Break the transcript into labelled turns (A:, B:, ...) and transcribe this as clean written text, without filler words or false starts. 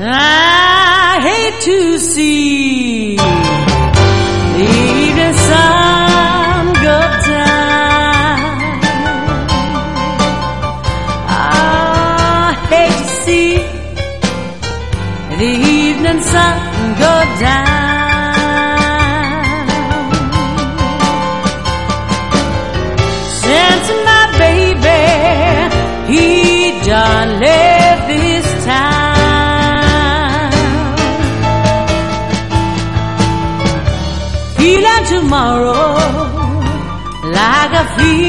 A: I hate to see the evening sun go down. I hate to see the evening sun go down. Since my baby, he done left this town. Feeling tomorrow like I feel